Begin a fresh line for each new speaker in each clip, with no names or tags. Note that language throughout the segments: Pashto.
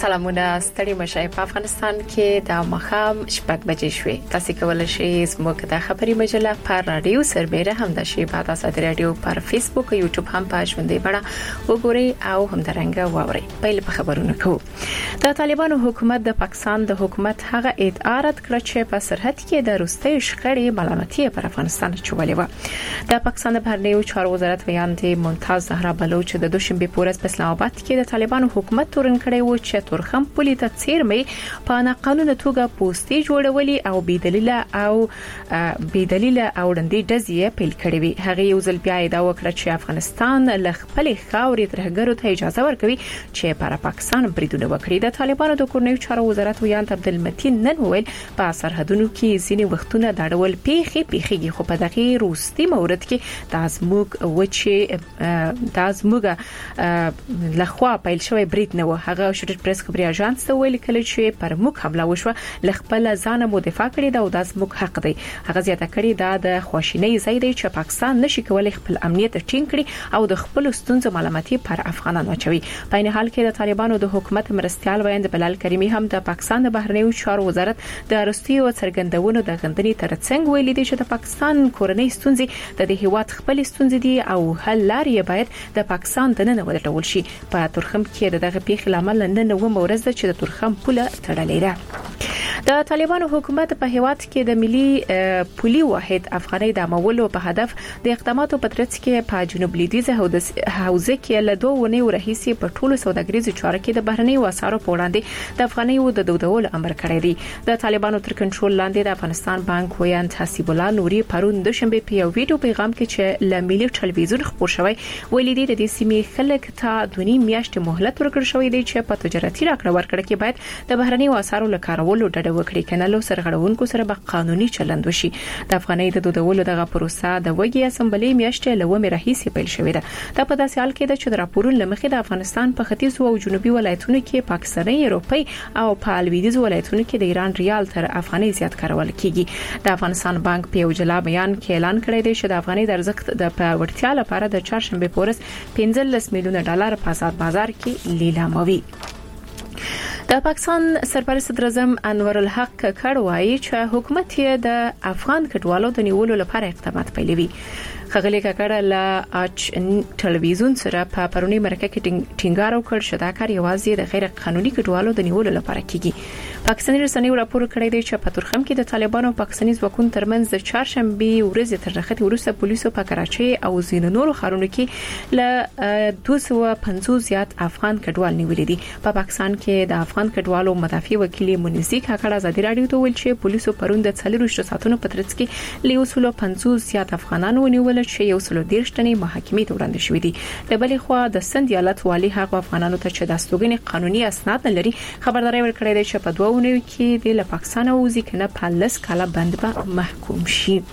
سلامونه ستړي مشه په افغانستان کې د مخام شپږ بجې شوې. تاسو کولای شئ زموږ د خبري مجله پر رادیو سربېره هم د شی په تاسو رادیو پر فیسبوک او یوټیوب هم په ژوندۍ بڼه وګورئ او هم درنګ واورئ. پیل په خبرونه کوو. د طالبانو حکومت د پاکستان د حکومت هغه ادعا رد کړ چې په سرحد کې د روسي شخړې ملامتي پر افغانستان چولې و. د پاکستان د بهرنیو چارو وزارت ویاندې ممتاز زهرا بلوچ د دوشنبه په ورځ په اسلام آباد کې د طالبانو حکومت تورن کړی و چې تورخم پولی ته څیرمې په ناقانونه توګه پوسټي جوړولې او بيدلیل او وړاندې ډزې پیل کړې وي. هغه یو ځل بیا ادعا وکړه چې افغانستان له خپل خاورې ترهګرو ته اجازه ورکوي چې پر پاکستان بریدونه وکړي. د طالبانو د کورنیو چارو وزارت ویاند عبدالمتین نن وویل په سرحدونو کې ځینې وختونه دا ډول پیخي خو په دغه روستي مورد کې د ازموګه لخوا پیل شوی برید نه و. هغه شریف پریس خبري اژانس ته ویل کله چې پر موږ حمله وشوه لخپل ځان مو دفاع کړی دا او د موږ حق دی. هغه زیاته کړی دا د خواشینۍ ځای دی چې پاکستان نشي کولای خپل امنیت ټینګ کړي او د خپل ستونزو ملامتي پر افغانانو اچوي. په این حال کې د طالبانو د حکومت مرستيال ویاند بلال کریمی هم د پاکستان د بهرنیو چارو وزارت د روسي او څرګندونو د غندنې ترڅنګ ویلي دی چې د پاکستان کورنۍ ستونزې د هیواد خپل ستونزې دي او حل لارې باید د پاکستان د نن ولټول شي. په تورخم کې دغه پیښې لامل نن و مورز چې د تورخم پوله تړلې ده. د طالبانو حکومت په هیواد کې د ملي پولي واحد افغاني د مولو په هدف د اقداماتو په ترڅ کې په جنوب لویدیځ حوزه کې له 2 ونې ورهیسي په ټولو سوداګریزو چارو کې د بهرنۍ وسارو په وړاندې د افغاني د دودول امر کړی دی. د طالبانو تر کنټرول لاندې د افغانستان بانک ویاند حسیب الله نوري پرون د شنبه په یو ویډیو پیغام کې چې ل ملي ټلویزیون خبر شوی ویلي دی د سیمې خلک ته دونی میاشتې مهلت ورکړ شوی دی چې په تجارتي راکړه ورکړه کې باید د بهرنۍ وسارو لکارولو ډډه وکړي کنه له سرغړونکو سره به قانوني چلند وشي. د افغاني د دودولو دغه پروسه د وګي اسمبلی میاشتې لومې راهیسي پیل شوې ده. دا په داسې حال کې ده چې د راپورونو لمخې د افغانستان په ختیځ او جنوبي ولایتونو کې پاکستاني اروپای او په لویدیځ ولایتونو کې د ایران ریال تر افغاني زیات کارول کیږي. د افغانستان بانک په یو جلا بیان کې اعلان کړی دی چې د افغاني د ارزښت د پیاوړتیا لپاره د چهارشنبه په ورځ 15 میلیون ډالر په آزاد بازار کې لیلاموي. د پاکستان سرپرست صدر اعظم انور الحق کړه وایي چې حکومت یې د افغان کډوالو د نیولو لپاره اقدامات پیلوي. خغلی کړه له اچ ټلویزیون سره په پرونی مرکه کې ټینګار وکړ چې دا کار یوازې د غیر قانوني کډوالو د نیولو لپاره کیږي. پاکستاني رسنیو راپور کړی دی چې په تورخم کې د طالبانو او پاکستاني ځواکونو ترمنځ د چهارشنبه ورځې تر نخښتې وروسته پولیسو په کراچۍ او ځینو نورو ښارونو کې له 250 زیات افغان کډوال نیولې دي. په پاکستان کې د افغان کډوالو مدافع وکیل منزی کاکړه ازادي رادیو ته ویل چې پولیسو پرون د 24 ساعتونو په ترڅ کې له 150 زیات افغانانو ونیول چې یو سلو دیرشتنی محاکمې ته وړاندې شوې دي. د بلې خوا د سند ایالت والی هغه افغانانو ته چې د استوګنې قانوني اسناد نه لري خبرداري ورکړې ده چې په 2 ونیو کې د پاکستان او ځکه نه په لس کاله بند به محکوم شي.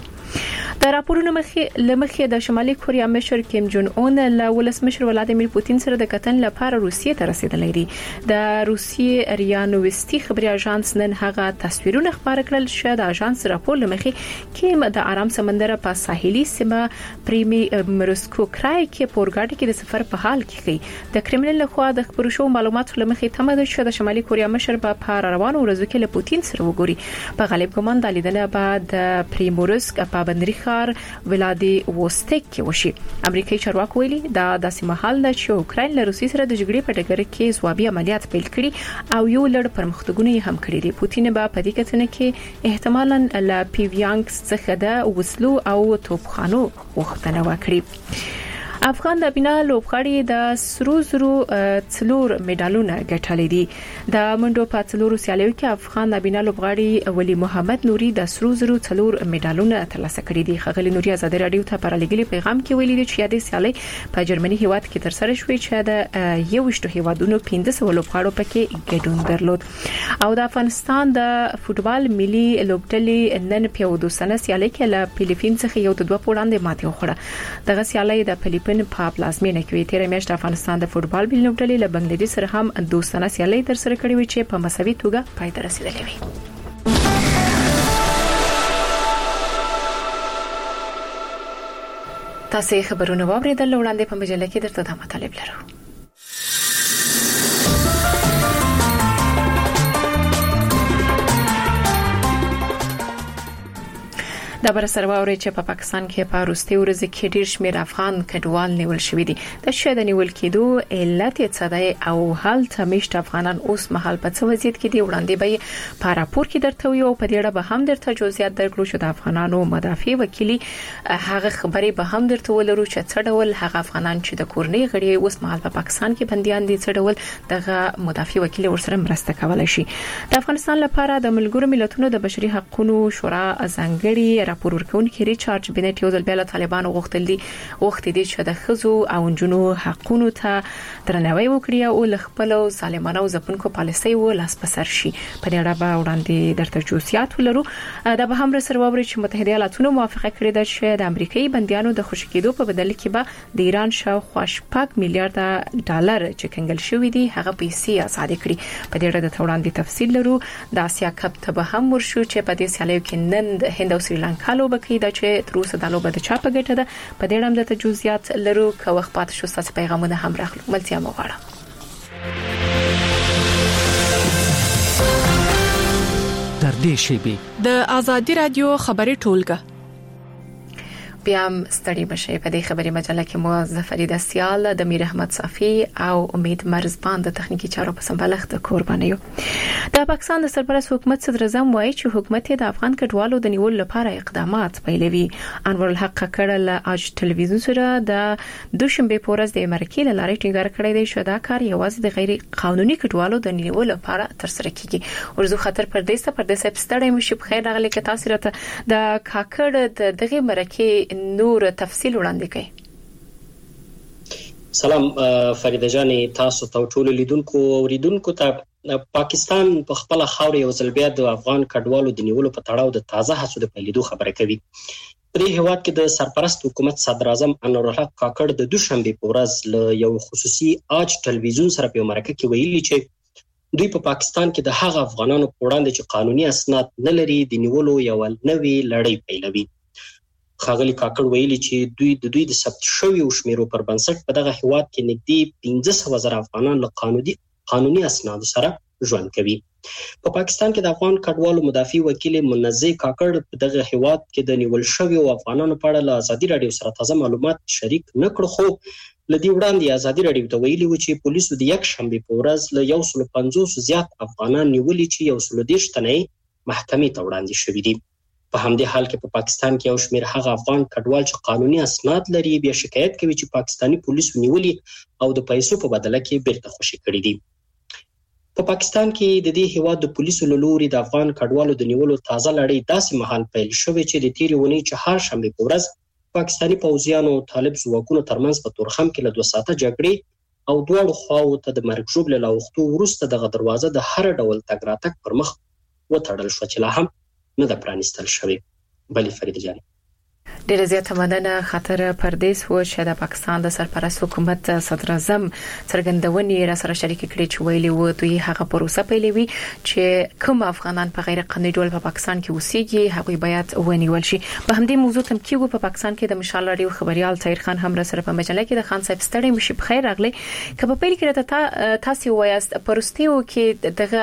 د راپورونو لمخې د شمالي کوریا مشر کیم جون اون له ولسمشر ولادیمیر پوتین سره د کتن لپاره روسیې ته رسیدلی دی. د روسیې ریانوستي خبري اژانس نن هغه تصویرونه خبر کړل چې د اژانس راپور لمخې کیم د آرام سمندر په ساحلي سیمه پریمي مرسکو کرای کې پورګاډي کې د سفر په حال کې دی. د کرملین لخوا د خبرو شو معلوماتو لمخې تمه ده چې د شمالي کوریا مشر په روانو ورځو کې له پوتین سره وګوري. په غالب ګمان د لیدنه بعد د پریمورسک په بندري ښار ولادي وستک کې وشي. امریکایي چارواکي ویلي دا داسې مهال ده چې اوکراین له روسي سره د جګړې په ډګر کې ځوابي عملیات پیل کړي او یو لړ پرمختګونه هم کړي دي. پوتین به په دې کتنه کې احتمالاً له پیویانګ څخه د وسلو او توپخانو غوښتنه وکړي. افغان د بنا لوبغاړي د سرو زرو څلور میډالونه ګټلي دي. د منډو په څلورو سیالیو کې افغان د بنا لوبغاړي ولی محمد نوري د سرو زرو څلور میډالونه ترلاسه کړي دي. خغلی نوري ازادي رادیو ته پر لګلي پیغام کې ویلي چې یادې سیالي په جرمني هیواد کې تر سره شوې چې د 21 هیوادونو 15 لوبغاړو پکې ګډون درلود. او د افغانستان د فوتبال ملي لوبډلې نن په ودوسنه سیالي کې له فلیپین څخه یو د 2 پوړاندې ماتې وخوړه. دغه سیالي د فلیپین په پلازمینه کې تیر میاشت افغانستان د فوتبال ملي لوبډلې له بنگلاديش سره هم دوستانه سیالي تر سره کړې وي چې په مساوي توګه پای ته رسیدلې وي. تاسو خبرونه واوریدل وړاندې په مجله کې درته د مطالب لرو. د بر سرواوري چې په پاکستان کې په وروستي ورځ کې ډیر شمېر افغان کډوال نیول شوې دي د شې د نیول کېدو علت یې څه دی او حال تمیشت افغانان اوس مهال په څه وضعیت کې دي وړاندې به په راپور کې درته وي او په دې اړه به هم درته جزئیات درکړو چې د افغانانو مدافع وکیلی هغه خبري به هم درته ولرو چې څه ډول هغه افغانان چې د کورنۍ غړي اوس مهال په پاکستان کې بنديان دي څه ډول دغه مدافع وکیل ورسره مرسته کولای شي د افغانستان لپاره د ملګرو ملتونو د بشري حقوقو شورا ځانګړي راپور ورکونکي ریچارډ بنټ یو ځل بیا طالبانو غوښتل دي چې د خزو او جنو حقوقو ته درناوی وکړي او خپل ظالمانه او ځپونکو پالیسي و لاس پسر شي په دې اړه به وړاندې درته جزئیات ولرو د به هم سره ووري چې متحده ایالاتونو موافقه کړې ده چې د امریکایي بنديانو د خوشی کېدو په بدل کې به د ایران شاوخوا $5 میلیارډ ډالر چې کنګل شوې دي هغه پیسې آزاد کړي په دې اړه د وړاندې تفصیل لرو د آسیا کپ ته به هم ورشو چې په دې سیالیو کې نن د هند او سریلانکا لوبه کې دا چې تر اوسه د لوبه د چا په ګټه ده په دې اړه د جزئیات لرو که وخت پات شو تاسو پیغامونه هم راغلو ملتیا مغواړه
در دې شی
د ازادي رادیو خبري ټولګه
بیا ستړي بشي په دې خبري مجله کې مو ظفرید اسیال د میر احمد صافی او امید مرزبان د تخنیکی چارو په سمبالښت قربانیو د پاکستان د سرپرست حکومت صدر اعظم وایي چې حکومت د افغان کډوالو د نیولو لپاره اقدامات پیلوي انور الحق کړل اج ټلویزیون سره د دوشنبه پورز د امریکای لارې ټینګار کړی دی چې دا کار یوازې د غیر قانوني کډوالو د نیولو لپاره تر سره کیږي ورزو خطر پردیس ستړی مشي په خیر راغلی کې تاسو راته د کاکړ دغه مرکه نور تفصیل وړاندې کړئ
سلام فریده جانې تاسو ته ټول لیدونکو او اوریدونکو ته پاکستان په خپل خاورې او ځلبیا د افغان کډوالو د نیولو په تړاو د تازه هڅو د پیلېدو خبره کوي په دې هیواد کې د سرپرست حکومت صدر اعظم انور الحق کاکړ د دوشنبه په ورځ له یو خصوصي آج ټلویزیون سره په مرکه کې ویلي چې دوی په پاکستان کې د هغه افغانانو په وړاندې چې قانوني اسناد نه لري د نیولو یو نوې لړۍ پیلوي خاغلی کاکړ ویلي چې دوی د ثبت شوی او شمیرو پر بنسټ په دغه هیواد کې نږدې 15,000 افغانان له قانوني اسناد سره ژوند کوي په پاکستان کې د افغان کډوالو مدافع وکیل منزه کاکړ په دغه هیواد کې د نیول شوی او افغانانو په اړه له ازادي رادیو سره تازه معلومات شریک نکړ خو لدی وړاندې ازادي رادیو ته ویلي و چې پولیسو د یک شنبه په ورځ له 150 زیات افغانان نیولي چې 130 تنه محکمې ته وړاندې شوي دي په همدې حال کې په پاکستان کې یو شمېر هغه افغان کډوال چې قانوني اسناد لري بیا شکایت کوي چې پاکستانی پولیسو نیولي او د پیسو په بدله کې بیرته خوشي کړي دي په پاکستان کې د دې هیواد د پولیسو له لوري د افغان کډوالو د نیولو تازه لړۍ داسې مهال پیل شوې چې د تیرې ونې چهارشنبه په ورځ پاکستانی پوځیانو طالب ځواکونو ترمنځ په تورخم کې له 2 ساعته جګړې او دوه خواو ته د مرګ ژوبل له وختو وروسته دغه دروازه د هر ډول تګ راتګ پر مخ وتړل شو چې لا هم نه د پرانستل شوی بلی فریده جان
ډیره زیاته مننه خطر پردیس و چې د پاکستان د سرپرست حکومت صدر اعظم څرګندونې را سره شریک کړي چې ویلي و دوی هغه پروسه پیلوي چې کوم افغانان په غیر قانوني ډول په پاکستان کې اوسېږي هغه باید ونیول شي په همدې موضوع تم کېږي په پاکستان کې د مشال رادیو خبريال طاهر خان هم را سره په مجله کې د خان صاحب ستړي مشي په خیر راغلي کله په پیل کې تاسو وایاست پرستیو کې دغه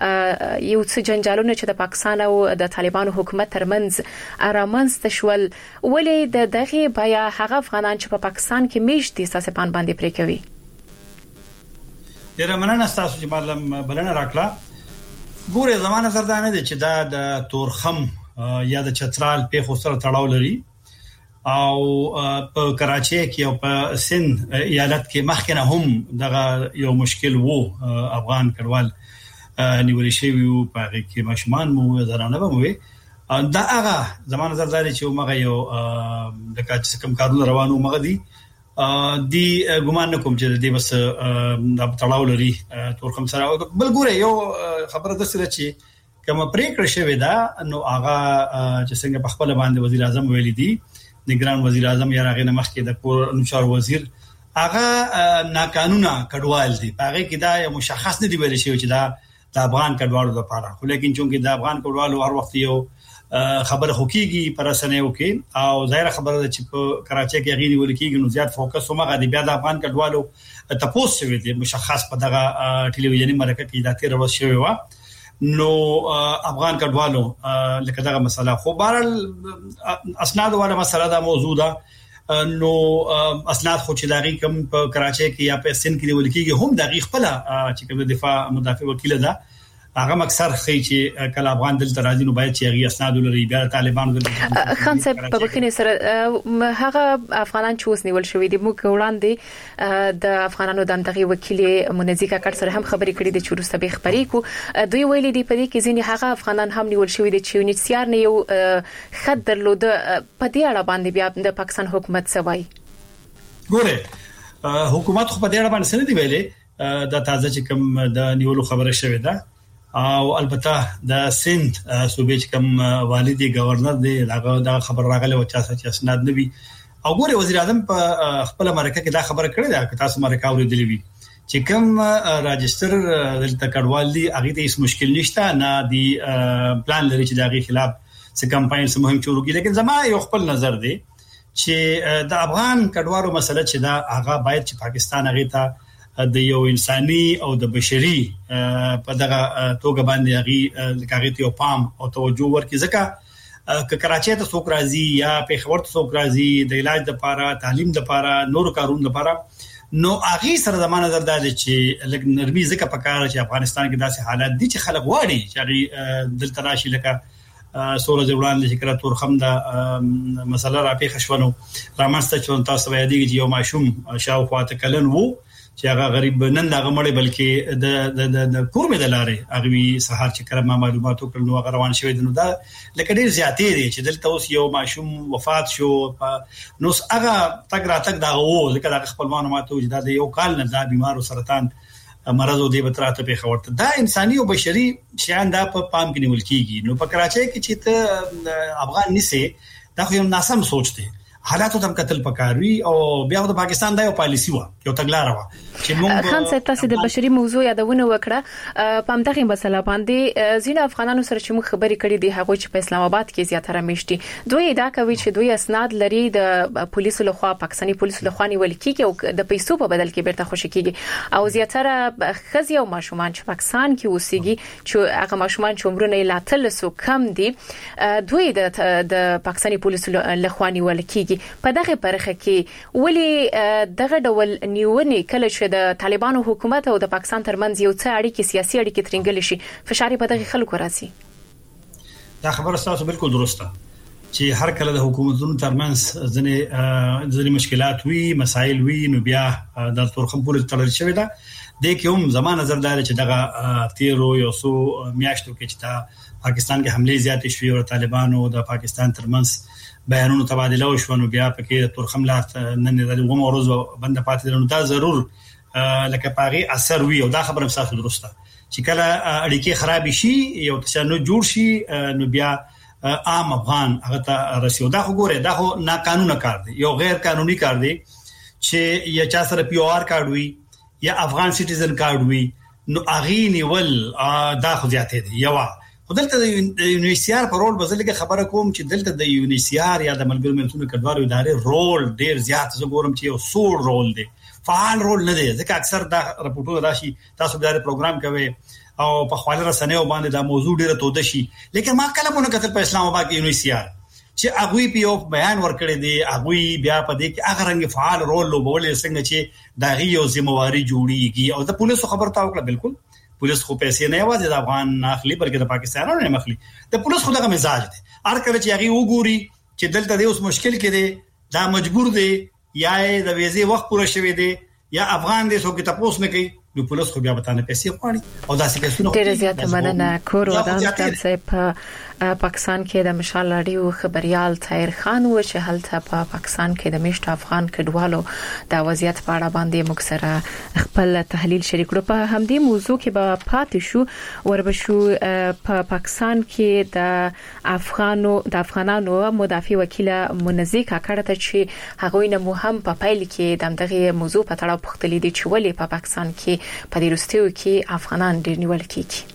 یو څه جنجالونه چې د پاکستان او د طالبانو حکومت ترمنځ ارامنځ تشول ولې د دغه بیا هغه افغانان چې په پاکستان کې میشتي ساسه پان باندې پرې کوي
ډیره مننه تاسو چې معلم بلنه راکړه ګوره زمانه سره دا نه دي چې دا د تورخم یا د چترال په خو سره تړاو لري او په کراچي کې او په سند ایالت کې مخکنه هم دغه یو مشکل وو افغان کډوال نیول شوی وو په هغه کې ماشومان مو زرانه به مو دا هغه زمانه زرداري چې موږ یو د کاچ کم کارونه روانو موږ دي ګمان نکوم چې دې بس د تړاو لري تورخم سره بل ګوره یو خبره د سره چې کوم پریکړه شوې ده نو هغه چې څنګه په خپل باندې وزیر اعظم ویلي دي د ګران وزیر اعظم یا هغه مخکې د کور نوشار وزیر هغه ناقانونه کډوال دي هغه کې دا مشخص نه دی ویل شوی چې دا د افغان کډوالو لپاره خو لیکن چې د افغان کډوالو هر وخت یو خبره حقيقي پر اسنه وکي او ظاهر خبره چې په کراچي کې غوړي ولکېږي نو زیات فوکس ومغه د بیا د افغان کډوالو تاسو شوی دی مشخص په دغه ټلویزیونی مرکه کې د تیر ورځ شوی و نو افغان کډوالو لکه دغه مسله خو بهرال اسناد والا مسله دا موضوع ده نو اسناد خو چې داغي کم په کراچۍ کې یا په سند کې ولیکيږي هم داغي خپل چې کوم دفاع مدافع وکیل ده هغه اکثر خي چې کله افغان دلته راځي نو باید چې هغه اسناد لري بیا طالبانو دلته
خان صاحب په بخینه سره هغه افغانان چې اوس نیول شوې دي موږ وړاندې د افغانانو د دغه وکیل منځیکا کړ سره هم خبرې کړې دي چې ورسته به خبرې کو دوی ویلي دي په دې کې ځینې هغه افغانان هم نیول شوې دي چې یونیسیار نه یو خط درلود په دې اړه باندې بیا د پاکستان حکومت سوای
ګوره حکومت خو په دې اړه باندې څه نه دی ویلي د تازه چې کوم د نیولو خبره شوې ده او البته د سند صوبې چې کوم والدي گورنر دی هغه دا خبر راغله او چې اسناد نه وي او ګوره وزیر اعظم په خپل مرکه کې دا خبره کړې ده چې تاسو مرکه اوریدلې وي چې کوم راجستر دلته کډوال دي هغه ته هیڅ مشکل نشته نه دی پلان لري چې دغه خلاف څه کمپاین سم مهم شروع کړي لیکن زما یو خپل نظر دی چې د افغان کډوالو مسله چې دا هغه باید چې پاکستان هغه ته د یو انساني او د بشري په دغه توګه باندې هغه لکه ته پام او توجه ورکړي ځکه ک کراچۍ ته څوک راځي یا پیښور ته څوک راځي د علاج لپاره تعلیم لپاره نور کارون لپاره نو هغه سره د نظر دا چې لکه نرمي ځکه په کار چې افغانستان کې داسې حالات دي چې خلک واړي چې هغه دلته راشي لکه سوره ځوړان د شکر تورخم د مسله را پیښ شونه رامنځته چې تاسو وایي چې یو ماشوم شاوخوا ته کلن وو چې هغه غریب نن دغه مړی بلکې د کورمه د لارې هغه سهار چې کړه معلومات وکړ نو هغه روان شوی نو دا لکه ډیر زیاتې دي چې دلته اوس یو ماشوم وفات شو نو هغه تک راتک دا وو ځکه د خپل معلومات او د یو کال نه دا بیمار او سرطان مرض او دی بتراته په خورته دا انساني او بشري شیان دا په پام کې نیول کیږي نو په کراچۍ کې چې ته افغان نسه دا خو یو ناسم سوچ دی حالاتو تم قتل پکاروي او بیا د پاکستان د یو پالیسی و یو تګلارې و چې موږ
خان صاحب تاسو د بشري موضوع یادونه وکړه په همدغه مسله باندې ځینې افغانانو سره چې موږ خبرې کړې دي هغه چې په اسلام آباد کې زیاتره میشتي دوی دا کوي چې دوی اسناد لري د پولیسو لخوا پاکستاني پولیسو لخوا نیول کیږي او د پیسو په بدل کې بیرته خوشی کیږي او زیاتره خزي او ماشومان چې پاکستان کې اوسېږي چې هغه ماشومان چې عمرونه لا تلسو کم دي دوی د پاکستاني پولیسو لخوا نیول کیږي په دغه برخه کې ولې دغه ډول نیونې کله چې د طالبانو حکومت او د پاکستان ترمنځ یو څه اړیکې سیاسي اړیکې ترنګل شي فشار په دغه خلکو راځي
دا خبره تاسو بالکل درسته چې هر کله د حکومتونو ترمنځ ځینې مشکلات وي مسایل وي نو بیا د تورخم پولیس تړل شوی دا د کوم زمانه نظردار چې دغه تیرو یو سو میاشتو کې چې دا پاکستان کې حمله زیاتې شوې او طالبانو د پاکستان ترمنځ بیانونو تبادله وشو نو بیا پکې تورخم لات نن د ومو ورځ بند پاتې نو دا ضرور لکه پاغي اثر وي او دا خبره تاسو درسته چې کله اړیکې خراب شي یو تشنج جوړ شي نو بیا عام افغان هغه ته رسیدو دا خو ګوره دا خو ناقانونه کار دی یو غیر قانوني کار دی چې یا چا سره پی او آر کارت وي یا افغان سټیزن کارت وي نو اغي نیول دا خو زیاتې دی یو دلته د یونیسیار په رول بزلګه خبره کوم چې دلته د یونیسیار یا د ملګرو ملتونو کډوالو ادارې رول ډیر زیات زه ګورم چې یو سور رول دی فعال رول نه دی ځکه اکثر دا راپورټونه راشي تاسو د پروګرام کوي او په خواله رسنیو باندې دا موضوع ډیره توده شي لیکن ما کله مونږ کتل په اسلام آباد کې یونیسیار چې هغه پی او بیان ورکړی دی هغه بیا په دې کې هغه رنګ فعال رول لوبول څنګه چې دا یو ذمہواری جوړیږي او د پولیسو خبر تا وکړه بالکل پولیس خو پیسې نه یوازې د افغان اخلي بلکې د پاکستانونو نه اخلي د پولیس خو دغه مزاج دی هر کله چې هغه وګوري چې دلته د اوس مشکل کې دی دا مجبور دی یا د ویزه وخت پوره شوی دی یا افغان دې څوک ته پوس نه کوي نو پولیس خو بیا به تاسو پیسې غواړي او دا څه کوي نو
ډیر زیات مننه کور ودان چې په پاکستان کې د مشال راډیو خبريال طاهر خان و چې هلته په پاکستان کې د میشت افغان کډوالو د وضعیت په اړه باندې موږ سره خپل تحلیل شریک کړو په همدې موضوع کې به پاتې شو وربشو په پاکستان کې د افغانانو مدافع وکیل منځیکا کړه چې هغوی نه مهم په پایل کې دغه موضوع په اړه پوښتنه دي چې ولې په پاکستان کې په دې وروستیو کې افغانان ډیر نیول کیږي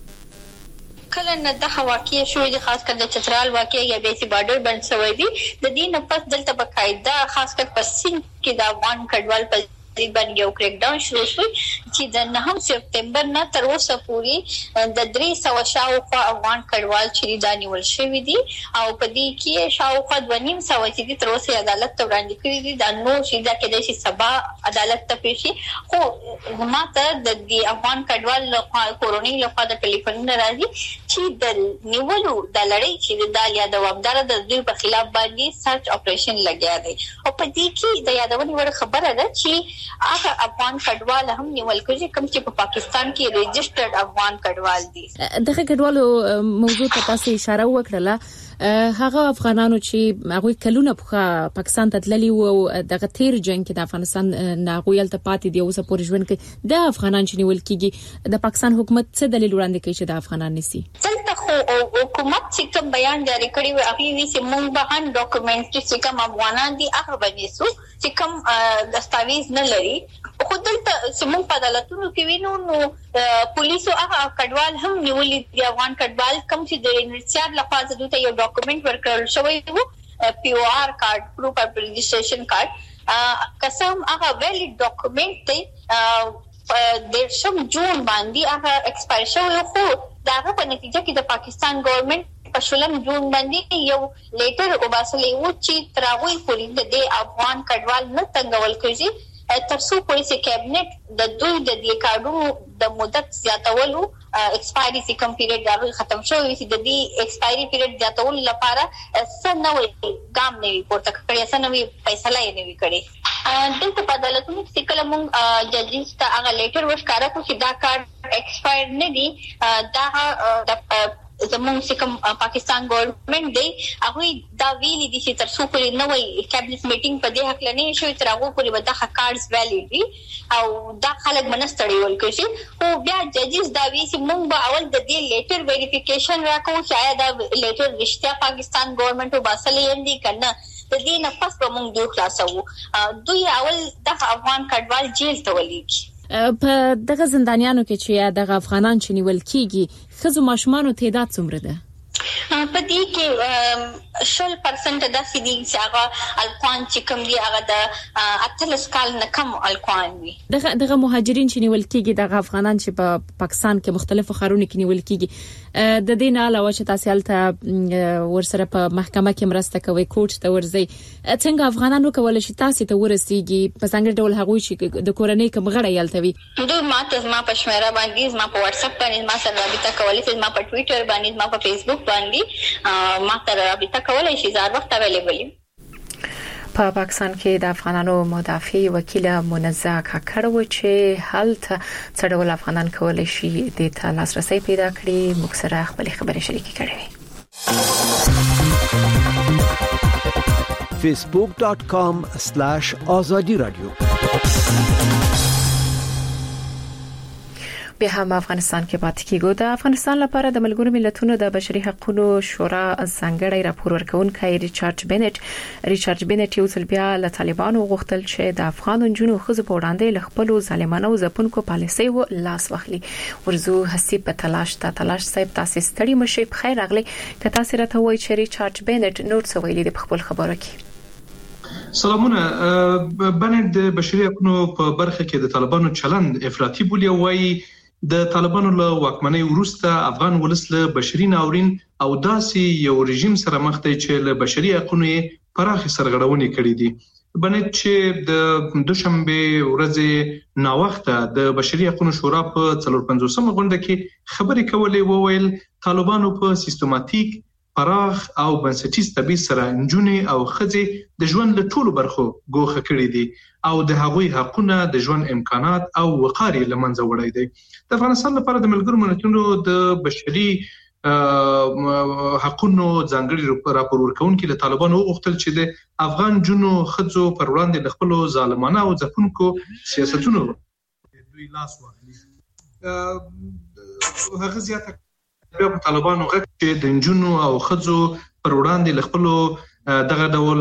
کله نه د واقعي شوې د خاص کر د چترال واقعي یا بیسي بارډر بند شوې دي د دې نه پس دلته بقاعده خاص کر په سین کې د افغان کډوال په ضد باندې یو کریک ډاون شروع شو چې د 9 سپتمبر نه تر اوسه پورې د 300 شاوخوا افغان کډوال چې دا نیول شوی دي او په دې کې شاوخوا 2.5 چې تر اوسه عدالت ته وړاندې کړي دي دا نو چې دا کې د سبا عدالت ته پیشي خو ماته د افغان کډوال له کورونی له د ټلیفون راځي چې د نیولو د لړۍ چې د یا د وابدار د دوی په خلاف باندې سرچ اپریشن لګیا دی او په دې کې د یادونې وړ خبره ده چې هغه افغان کډوال هم نیول کېږي کوم چې په پاکستان کې ریجسټرډ افغان کډوال دي.
دغه کډوالو موضوع ته تاسو اشاره وکړه هغه افغانانو چې هغه کلونه په پاکستان ته تللي وو دغه تیر جنگ کې د افغانستان ناغویل ته پاتې دی اوس پورې ژوند کې د افغانان چې نیول کېږي د پاکستان حکومت څه دلیل وړاندې کوي چې د افغانان نسی
دلته خو حکومت چې کوم بیان جاری کړی و هغه وی چې موږ به هم ډاکومنټ چې کوم افغانان دي هغه باندې سو چې کوم دستاویز نه لري خو دلته سیمون په عدالتونو کې وینو نو پولیسو هغه کډوال هم نیولې دي افغان کډوال کوم چې د انټرسیاد لخوا ځدوته یو ډاکومنټ ورکړل شوی وو POR کارت پروف اف رجسټریشن کارت قسم هغه ویلیډ ډاکومنټ دی د شم جون باندې هغه ایکسپایر شوی خو داغه په نتیجه کې د پاکستان ګورنمنت په شلم جون باندې یو لیټر وباسلې و چې تراوی پولیس د افغان کډوال نه تنګول کړي ترڅو پولیس کابینټ د دوی د دې کارونو د مدت زیاتولو ایکسپایری چې کوم پیریډ دا ختم شوی چې د دې ایکسپایری پیریډ زیاتولو لپاره سنوي ګام نه وي پورته کړی سنوي فیصله یې نه وی کړی دلته په عدالتونو کې کله مونږ ججز ته هغه لیټر ورکاره کو چې دا کار ایکسپایر نه دي دا زموږ چې کوم پاکستان ګورنمنت دی هغه دا ویلي دي چې ترڅو پورې نوې کابینټ میټینګ په دې حق لنی شوی تر هغه پورې به دا کارډز ویلي دي او دا خلک منستړي ولکشي او بیا ججز دا وی چې موږ به اول د دې لیټر ویریفیکیشن راکو چې آیا دا لیټر رښتیا پاکستان ګورنمنت وباسلې دي کنه د دې نه پس به موږ دوی خلاصو دوی اول د افغان کډوال جیل ته ولېږي
په دغه زندانیانو کې چې دغه افغانان چې نیول کیږي خزو ماشومانو تعداد څومره ده
په دې کې 100% د سیدي چې هغه الکوان چې کوم دی هغه د اتلس کال نه کم الکوان وي
دغه مهاجرین چې نیول کیږي دغه افغانان چې په پاکستان کې مختلفو ښارونو کې نیول کیږي د دې نه علاوه چې تاسو هلته ورسره په محکمه کې مرسته کوي کوټ ته ورځي څنګه افغانانو کولای شي تاسو ته ورسیږي په څنګه ډول هغه چې د کورنۍ کوم غړي یالتوي
دوی ما په شمیره باندې ما په واتس اپ باندې ما سره رابطه کولای شي ما په ټوئیټر باندې ما په فیسبوک باندې ما سره رابطه کولای شي زار وخت اویلیبل
په پاکستان کې د افغانانو مدافع وکیل منزه کاکړ و چې هلته څړول افغانان کولای شي د ته لاسرسي پیدا کړي موږ سره خپل خبرې شریکې کړې
facebook.com/azadi radio
به هم افغانستان کې پاتې کیږو د افغانستان لپاره د ملګرو ملتونو د بشري حقوقو شورا څنګهړی راپور ورکونکي ریچارډ بینټ یو ځل بیا له طالبانو غوښتل چې د افغان جنونو خزو په وړاندې له خپل ظالمانه او ځپونکو پالیسۍ و لاس واخلي ورزو حسي په تلاش صاحب تاسو ستړي مشي په خیر راغلي که تاسو راته وایي چې ریچارډ بینټ نور څه ویلي د خپل خبرو کې
سلامونه بنټ د بشري حقوقو په برخه کې د طالبانو چلند افراطي بولی وایي د طالبانو له واکمنۍ وروسته افغان ولس له بشري ناورین او داسې یو رژیم سره مخ دی چې له بشري حقوقو پراخ سرغړونې کړې دي بنټ چې د دوشنبه ورځې نا وخته د بشري حقوقو شورا په 45مه غونډه کې خبرې کولې وویل طالبانو په سیستماتیک پراخ او بنسټیز تبعیض سره انجونې او ښځې د ژوند له ټولو برخو ګوښه کړې دي او د هغوی حقونه د ژوند امکانات او وقار لمنځه وړي دي د افغانستان لپاره د ملګرو ملتونو د بشري حقونو ځانګړي راپور ورکونکي له طالبانو وغوښتل چې د افغان جنو ښځو پر وړاندې د خپل ظالمانه او ځپونکو سیاستونو دوی لاس واخلي هغه زیاته په طالبانو غږ چې د جنو او ښځو پر وړاندې له خپل دغه ډول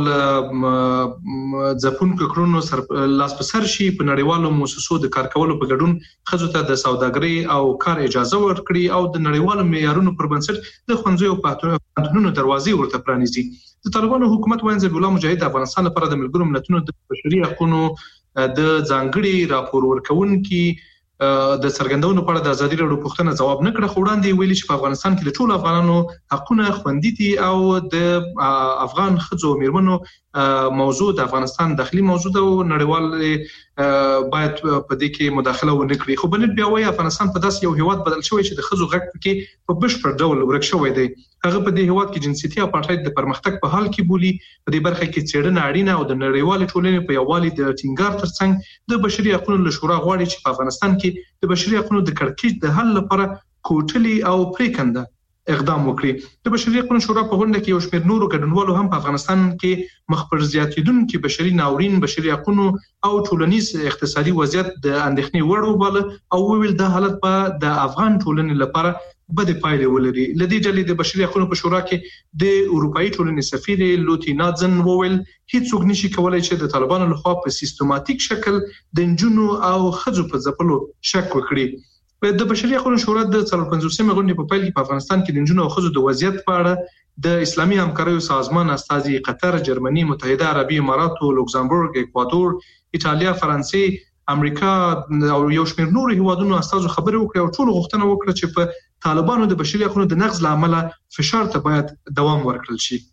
ځپونکو کړنو سر لاس په سر شي په نړیوالو مؤسسو د کار کولو په ګډون ښځو ته د سوداګرۍ او کار اجازه ورکړي او د نړیوالو معیارونو پر بنسټ د ښوونځیو او پوهنتونونو دروازې ورته پرانیزي د طالبانو حکومت وایي چې الله مجاهد افغانستان لپاره د ملګرو ملتونو د بشري حقوقو د ځانګړي راپور ورکونکي د څرګندونو په اړه د ازادي راډیو پوښتنه ځواب نه کړ، خو وړاندې ویلي چې په افغانستان کې د ټولو افغانانو حقونه خوندي دي او د افغان ښځو میرمنو موضوع د افغانستان داخلي موضوع ده او نړیوال باید په دې کې مداخله ونه کړي. خو بنت بیا وایي افغانستان په داسې یو هیواد بدل شوی چې د ښځو غږ کې په بشپړ ډول ورک شوی دی. هغه په دې هیواد کې جنسيتي اپارټاید د پرمختګ په حال کې بولي. په دې برخه کې څېړنه اړینه او د نړیوال ټولنې په یووالي د ټینګار ترڅنګ د بشري حقوقو له شورا غواړي چې په افغانستان کې د بشري حقوقو د کړکېچ د حل لپاره کوټلي او پریکنده اقدام وکړي. د بشري حقوقو شورا په غونډه کې یو شمېر نورو ګډونوالو هم په افغانستان کې مخبر زیاتیدونکو بشري ناورین، بشري حقوقو او ټولنیز اقتصادي وضعیت د اندېښنې وړ وباله او ویل د حالت په د افغان ټولنې لپاره بده پایلې ولري. لدې ډلې د بشري حقوقو په شورا کې د اروپאי ټولنې سفیر لوتی نادزن وویل هیڅوک نشي کولای چې د طالبانو لخوا په سیستماتیک شکل د انجونو او خځو په ځپلو شک وکړي. د بشري حقوقو شورا د 45مې غونډې په پیل کې په افغانستان کې د انجونو او خځو د وضعیت په اړه د اسلامي همکاریو سازمان استازي قطر، جرمني، متحده عربي اماراتو، لوکزامبورګ، اکوادور، ایتالیا، فرانسې، امریکا او یو شمېر نور هیوادونو استازو خبرې وکړې او ټول غوښتنه وکړه چې په طالبانو د بشري حقوقو د نقض لامل فشار ته باید دوام ورکړل شي.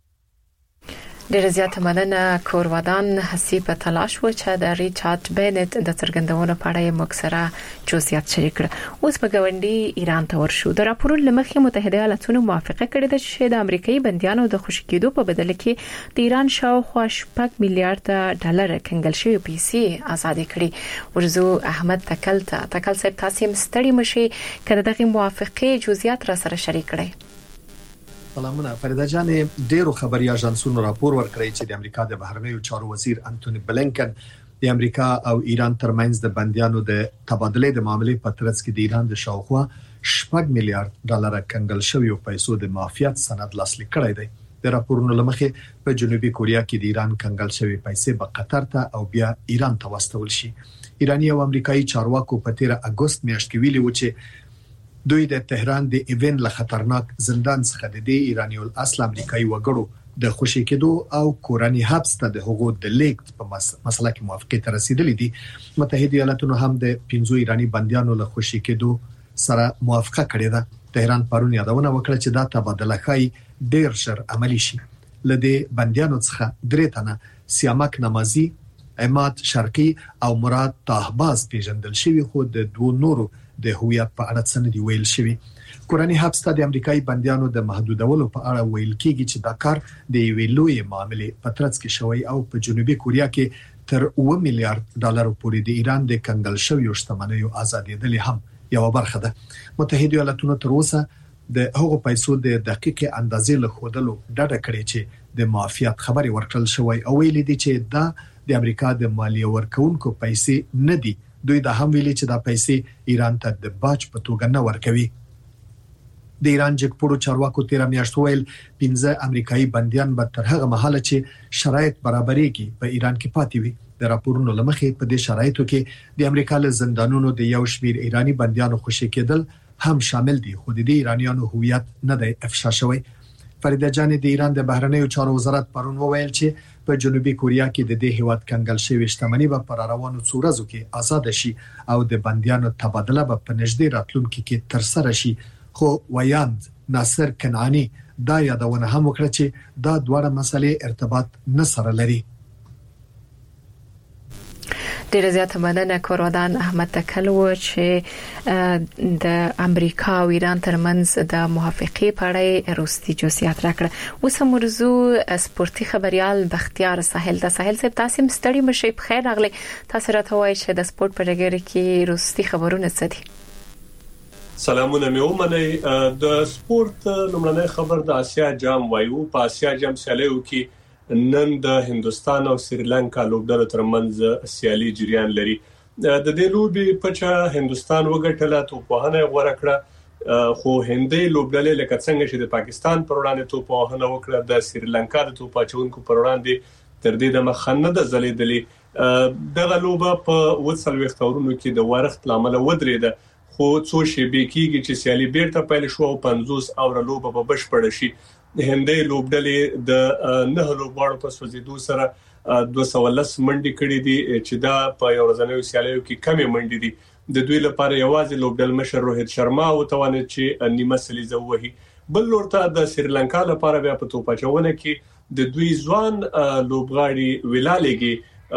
ډېر زیات مننه. کورودان هڅې په تلاش و چې د ریچارډ بینټ د څرګندونو په اړه موږ سره جزئیات شریک کړ. اوس په ګاونډي ایران ته ورشو. د راپورونو لمخې متحده ایالاتونو موافقه کړې ده چې د امریکایي بنديانو د خوشی کېدو په بدل کې د ایران شاوخوا 8 میلیارډ ډالر کنګل شوی پیسې آزاد کړي. ورزو احمد تکل صاحب تاسو مستړي مشي کړه دغه موافقه جزئیات را سره شریک کړئ.
سلامونه فریده جان. ډیرو خبري اژانسونو راپور ورکړی چې د امریکا د بهرنیو چارو وزیر انټونی بلینکن د امریکا او ایران ترمنځ د بنديانو د تبادلې د معاملې په ترڅ کې د ایران د شاوخوا 8 میلیارډ ډالر کنګل شوی پیسو د معافیت سند لاسلیک کړی دی. د راپورونو لمخې په جنوبي کوریا کې د ایران کنګل شوی پیسې په قطر ته او بیا ایران ته واستول شي. ایرانی او امریکایي چارواکو په 13 اگست میاشت کې ویلي و چې دوی د تهران د ایون له خطرناک زندان څخه د ایرانی الاصل امریکایي وګړو د خوشی کېدو او کورنۍ حبس ته د حقوق د لیک په مسله کې موافقه ته رسیدلې دي. متحده ایالاتونو هم د 15 ایرانی بنديانو له خوشی کېدو سره موافقه کړې ده. تهران پرون یادونه وکړه چې دا تبادله خای ډیر ژر عملی شي. لدې بنديانو څخه 3 تنه سیامک نمازي، عماد شرقي او مراد طاهباز پیژندل شوی، خو د 2 نورو د هویت په اړه څه نه دی ویل شوی. کورنۍ حبس ته د امریکایي بنديانو د محدودولو په اړه ویل کیږي چې دا کار د یوې لوی معاملې په ترڅ کې شوی او په جنوبي کوریا کې تر 8 میلیارډ ډالر پورې د ایران د کنګل شویو شتمنیو آزادېدل هم یو برخه ده. متحده ایالاتونو تر اوسه د هغو پیسو د دقیق اندازې له خودلو ډډه کړې چې د معافیت خبري ورکړل شوی او ویل دي چې دا د امریکا د مالیه ورکونکو پیسې نه دي. دوی دا هم ویلي چې دا پیسې ایران ته د باج په توګه نه ورکوي. د ایران جګپوړو چارواکو 13 میاشتې ویل 15 امریکایي بنديان به تر هغه مهاله چې شرایط برابرېږي په ایران کې پاتې وي. د راپورونو لمخې په دې شرایطو کې د امریکا له زندانونو د یو شمېر ایرانی بنديانو خوشی کېدل هم شامل دي، خو د ایرانیانو هویت نه دی افشا شوی. فریده جان د ایران د بهرنیو چارو وزارت پرون وویل چې په جنوبي کوریا کې د دې هیواد کنګل شوی شتمنۍ به پر روانو څو ورځو کې آزاد شي او د بنديانو تبادله به په نږدې راتلونکي کې تر سره شي. خو ویاند ناصر کنعانی دا یادونه هم وکړه چې دا دواړه مسلې ارتباط نه سره لري.
ډېر زیات مننه. کورودان احمد تکل و چې د امریکا او ایران ترمنځ د موافقه په اړه وروستي جزئیات راکړه. اوس موضوع سپورتي خبريال بختیار ساحل د ساحل صاحب تاسو مستړي مشي په خیر راغلي. تاسو راته وایي چې د سپورت په ډګر کې وروستي خبرونه څه دي؟
سلامونه مې ومنئ. د سپورت لومړنی خبر د آسیا جام وایو. په آسیا جام سیالیو کې نن د هندستان او سریلانکا لوبډلو ترمنځ سیالي جریان لري. د دې لوبې په هندستان وګټله، توپوهنه غوړه کړه، خو هندي لوبډلې لکه څنګه چې د پاکستان پر وړاندې توپوهنه وکړه، د سریلانکا د توپاچونکو پر وړاندې تر دې د مخنه د زلیدلې. دغه لوبه په 40 اورونو کې د ورښت لامل ودرېده، خو څو شیبې کېږي چې سیالي بیرته پیل شو او 50 اور لوبه په بشپړ شي. هندې لوبډلې د 9 لوبغاړو په سوځیدو سره 210 منډي کړې دي چې دا په یو ورځنیو سیالیو کې کمې منډي دي. د دوی لپاره یوازې لوبډل مشر روهیت شرما او توانید چې نیمه سلیزه وهي. بل لورته د سریلانکا لپاره بیا په توپاچونه کې د دوی ځوان لوبغاړي ویلالېږي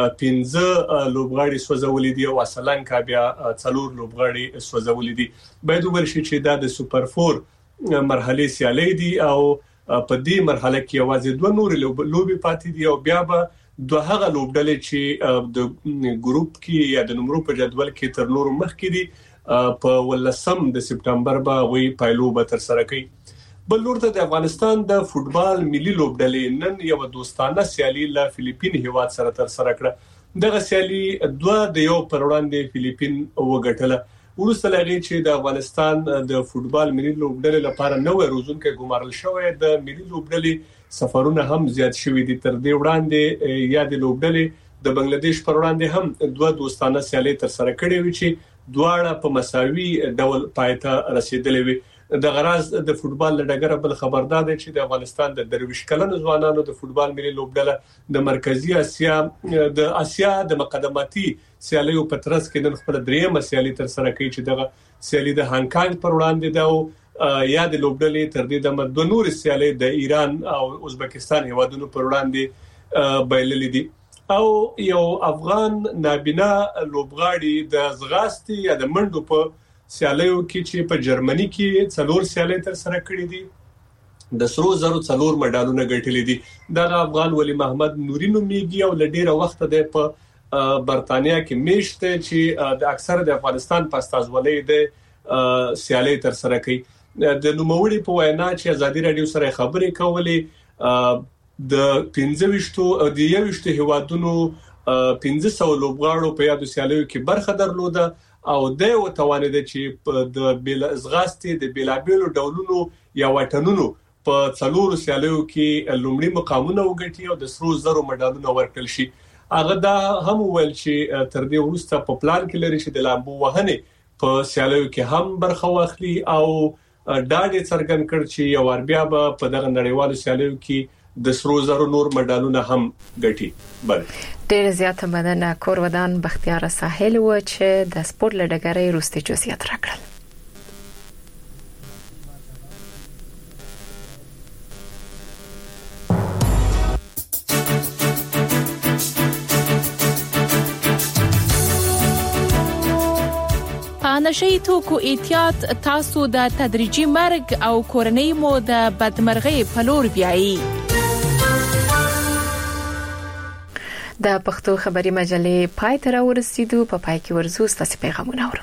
15 لوبغاړي سوځولې دي او سریلانکا بیا 4 لوبغاړي سوځولې دي. باید وګورئ چې دا د سوپر 4 مرحله سیالي دي او په دې مرحله کې یوازې 2 نور لوبي پاتې دي او بیا به دوه هغه لوبډلې چې د ګروپ کې یا د نمبر په جدول کې تر نور مخکې دي په 18 د سپټمبر به وی پایلو به تر سره کوي. بل لورته د افغانستان د فوتبال ملي لوبډلې نن یو دوستانه سیالي له فلیپین هیواد سره تر سره کړه. دغه سیالي دوه د یو پر وړاندې فلیپین وګټله. ورسته لري چې د افغانستان د فوتبال ملي لوبډلې لپاره نوې روزونکو ګمارل شوې د ملي لوبډلې سفرونه هم زیات شوي دي. تر دې وړاندې یا د لوبډلې د بنگلاديش پر وړاندې هم دوه دوستانه سیالي تر سره کړې وي چې دواړه په مساوي ډول پایته رسیدلې وي. د غراز د فوتبال لډګر بل خبردار دی چې د افغانستان د درویش کلن ځوانانو د فوتبال ملي لوبډله د مرکزی اسیا د مقدماتي سیالیو په ترڅ کې نن خپل درېمه سیالي تر سره کوي چې دغه سیالي د هانګ کانګ پر وړاندې ده یا د لوبډلې تر دې د دوه نور سیالي د ایران او ازبکستان هیوادونو پر وړاندې بایللې دي. او یو افغان نابینا لوبغاړي د زغاستي یا د منډو په سیالیو کې چې په جرمني کې 4 سیالي تر سره کړې دي د سرو زرو 4 مډالونه ګټلې دي. د افغان ولی محمد نوري نوميږي او لډیره وخت د په برتانیا کې میشته چې د اکثره د افغانستان په استازولۍ د سیالي تر سره کوي. د نوموړي په وینا چې ازادي رادیو سره خبرې کولې د 15 د 21 هیوادونو 1500 لوبغاړو په یادو سیالیو کې برخه درلوده او د توانید چې د بیل ازغاستي د بیلابیلو ډولونو یا وټنونو په 4 سیالیو کې لومړی مقامونه وګټي او د سرو زرو مډالونه ورکړل شي. هغه دا هم ویل چې تر دې وروسته په پلان کې لري چې د لامبو وهنې په سیالیو کې هم برخه واخلي او ډاډ څرګند کړ چې یو ور بیا په دغه نړیوالو سیالیو کې د سرو زرو نور مډالونه هم ګټي. بل
ډېر زیات مننه کورودان بختیار ساحل و چې د سپورت لډګرې روستي جزئیات راکړل.
نشئی توکو احتیاط تاسو د تدریجي مرګ او کورنۍ مو د بدمرغۍ په لور بیایي.
د پښتو خبري مجلې پای ته ورسېدو. په پای کې ورزو ستاسو پیغامونه اورو.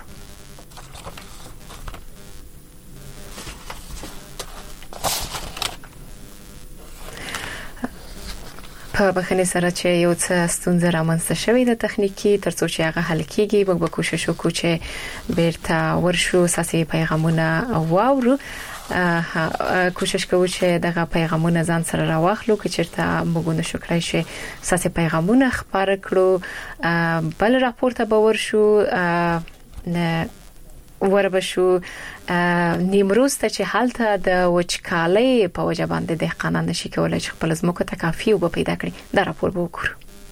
په بخښنې سره چې یو څه ستونزه رامنځته شوې ده تخنیکی ترڅو چې هغه حل کیږي موږ به کوشش وکړو چې بیرته ورشو ساسي پیغامونه واورو. کوشش کوو چې دغه پیغامونه ځان سره راوخلو چې چیرته موږ نشو کړای شي ساسي پیغامونه خبر کړو. بل راپورته به ورشو وربشو نیمروز ته چې حالته د وچکالۍ په وجه باندې دهقانان نشي کولای چې خپل ځمکه ته کافي اوبه پیدا کړي. دا راپور به وګورو.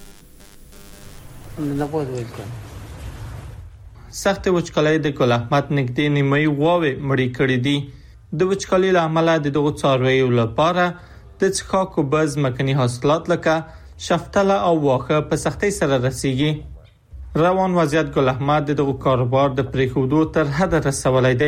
سخت وچکالۍ د کل احمد نږدې نیمه غواوې مړې کړې دي. د وچکالۍ له امله د دغو څارویو لپاره د څښاک اوبه ځمکني حاصلات لکه شفتله او واښه په سختۍ سره رسیږي. روان وضعیت ګل احمد دغه کاروبار د پریښودو تر حد رسولای دی.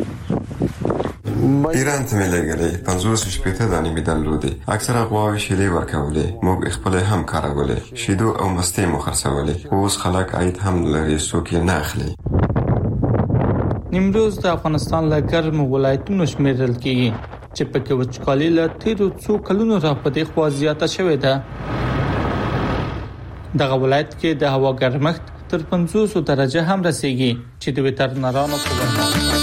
ایران ته ملګری 50 شپږ دانی میدان لودي اکثره غواوې شیلې ورکولې موږ خپل هم کارولې شیدو او مستې مو خرڅولې اوس خلک عید هم لري څوک نه اخلي.
نیمروز د افغانستان له ګرم ولایتونو شمیرل کیږي چې په کې وچکالي له تیرو څو کلونو راپدې خوا زیاته شوې ده. دغه ولایت کې د هوا ګرمښت تر 50 درجه هم رسیږي چې د وترنرانو په وینا